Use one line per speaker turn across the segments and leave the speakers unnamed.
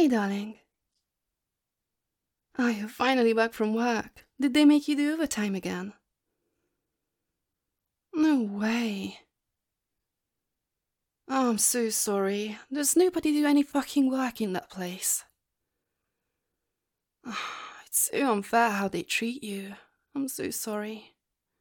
Hey, darling. Oh, you're finally back from work. Did they make you do overtime again? No way. Oh, I'm so sorry. Does nobody do any fucking work in that place? Oh, it's so unfair how they treat you. I'm so sorry.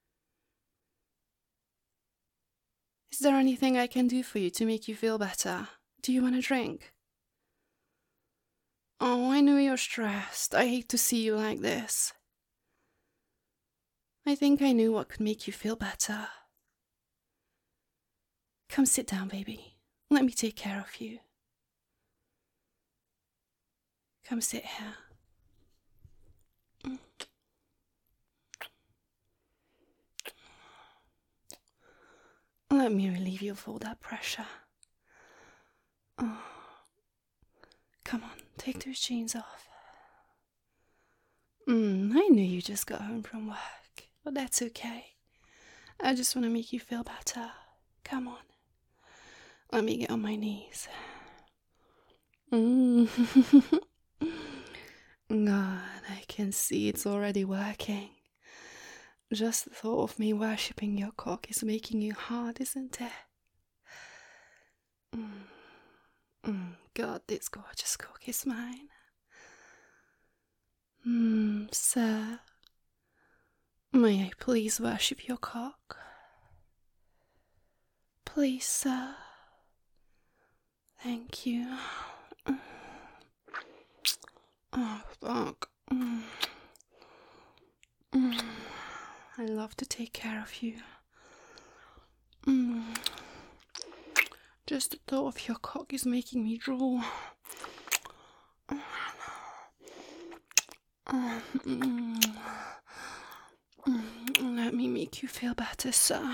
Is there anything I can do for you to make you feel better? Do you want a drink? Oh, I know you're stressed. I hate to see you like this. I think I knew what could make you feel better. Come sit down, baby. Let me take care of you. Come sit here. Let me relieve you of all that pressure. Oh. Come on, take those jeans off. I knew you just got home from work, but that's okay. I just want to make you feel better. Come on. Let me get on my knees. God, I can see it's already working. Just the thought of me worshipping your cock is making you hard, isn't it? God, this gorgeous cock is mine. Sir, may I please worship your cock? Please, sir. Thank you. Oh, fuck. I love to take care of you. Just the thought of your cock is making me drool. Let me make you feel better, sir.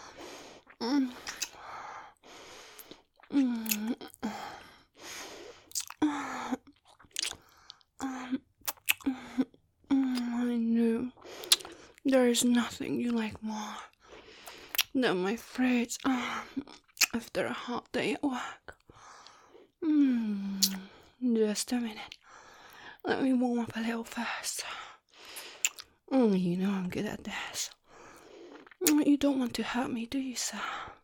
I know there is nothing you like more than my friends after a hot day at work. Just a minute. Let me warm up a little first. You know I'm good at this. You don't want to hurt me, do you, sir?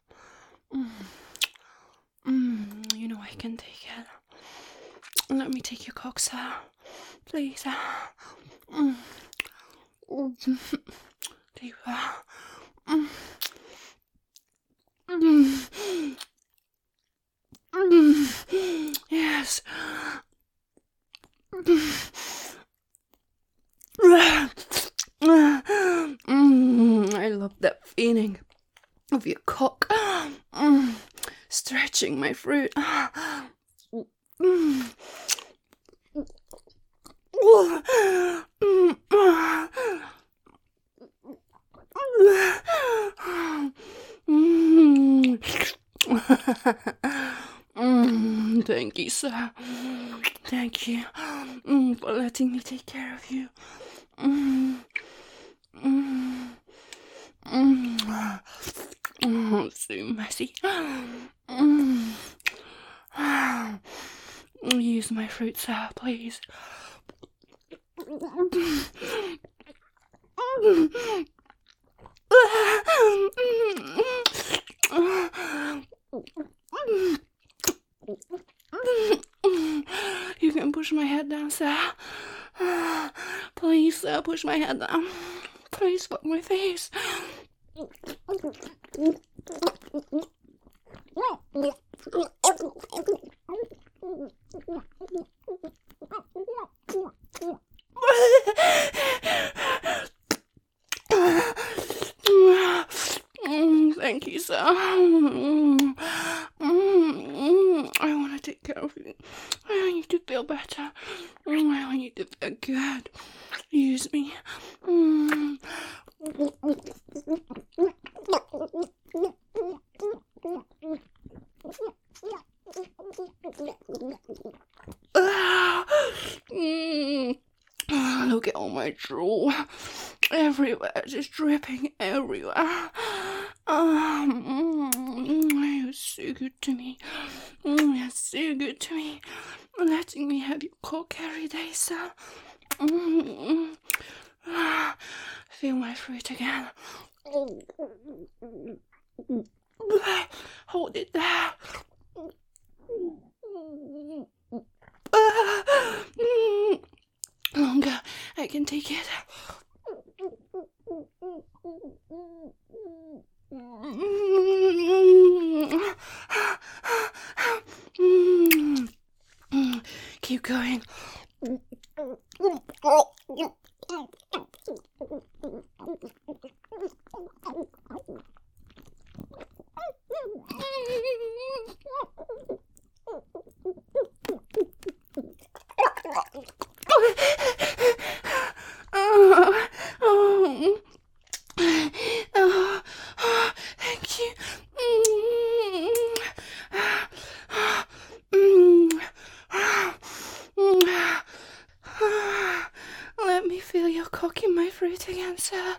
You know I can take it. Let me take your cock, sir. Please. Deeper. Yes. I love that feeling of your cock stretching my fruit. Thank you, sir. Thank you for letting me take care of you. So messy. Use my fruit, sir, please. You can push my head down, sir. Please, sir, push my head down. Please fuck my face. Thank you, sir. I want to take care of you. I want you to feel better. I want you to feel good. Use me. Look at all my drool. Everywhere, just dripping everywhere. You're so good to me. I You're so good to me. Letting me have your cock every day, sir. Feel my fruit again. Hold it there. Longer. I can take it. Keep going. Thank you. Let me feel your cock in my fruit again, sir.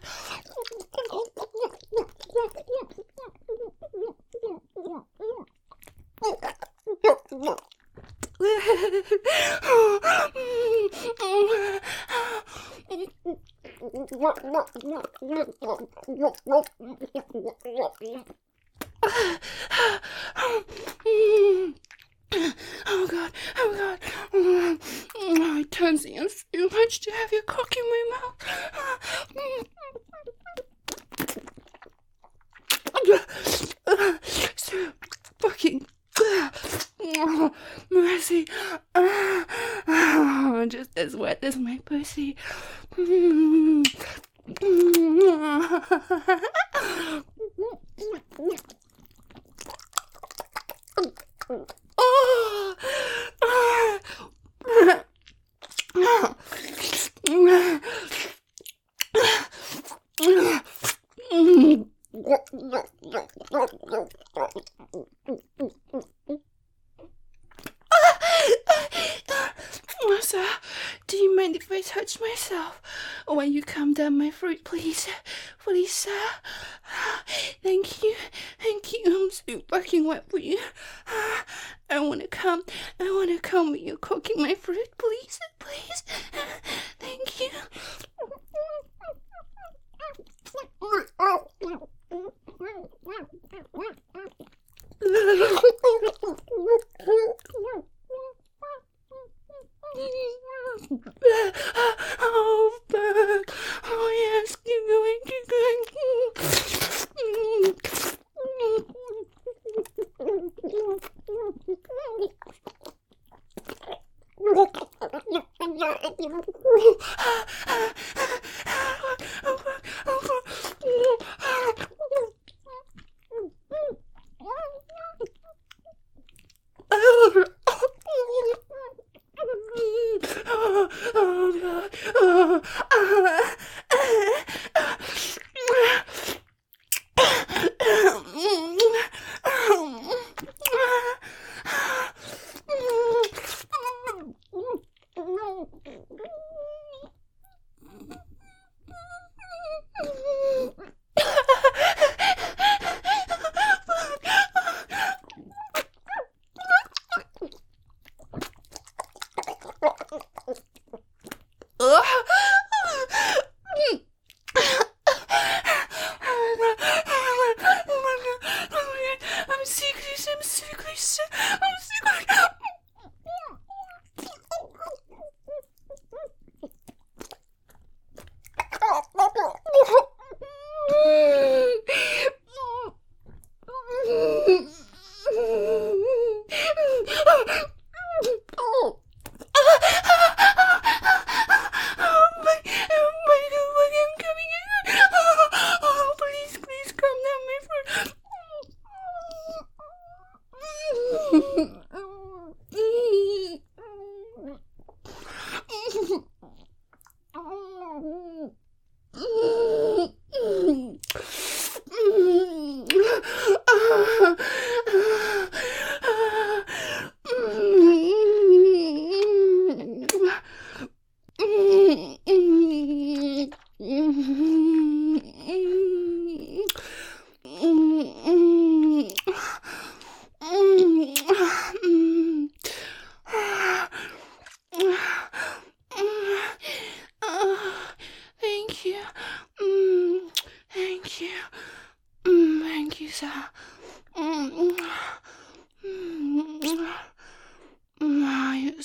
Oh God, oh God. It turns me on so much to have your cock in my mouth. So fucking mercy. Just as wet as my pussy. Sir, do you mind if I touch myself when you come down my throat, please? Please, sir. Thank you. I'm so fucking wet for you. I wanna come with you cooking my fruit, please. Thank you. Oh, fuck. Oh, yes, keep going.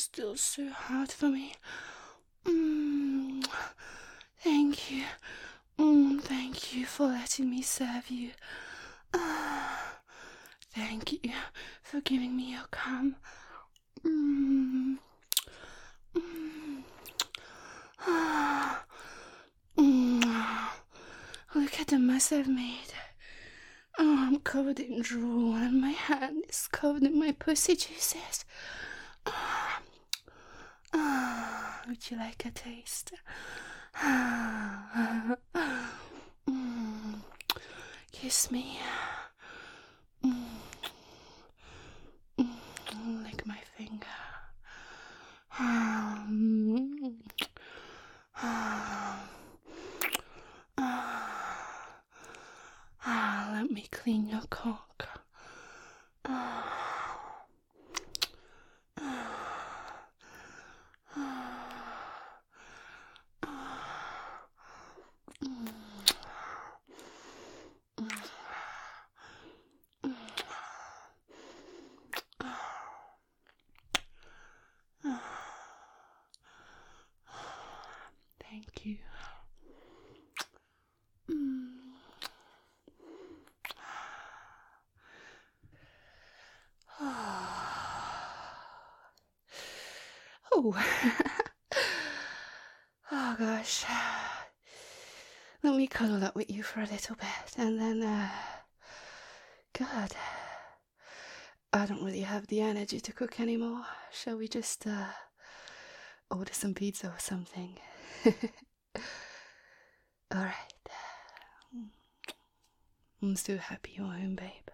still so hard for me. Thank you. Thank you for letting me serve you. Thank you for giving me your cum. Look at the mess I've made. I'm covered in drool and my hand is covered in my pussy juices. Would you like a taste? Kiss me. Lick my finger. Let me clean your cock. Thank you. Oh. Oh gosh. Let me cuddle up with you for a little bit and then, God, I don't really have the energy to cook anymore. Shall we just, order some pizza or something? Alright. I'm so happy you're home, babe.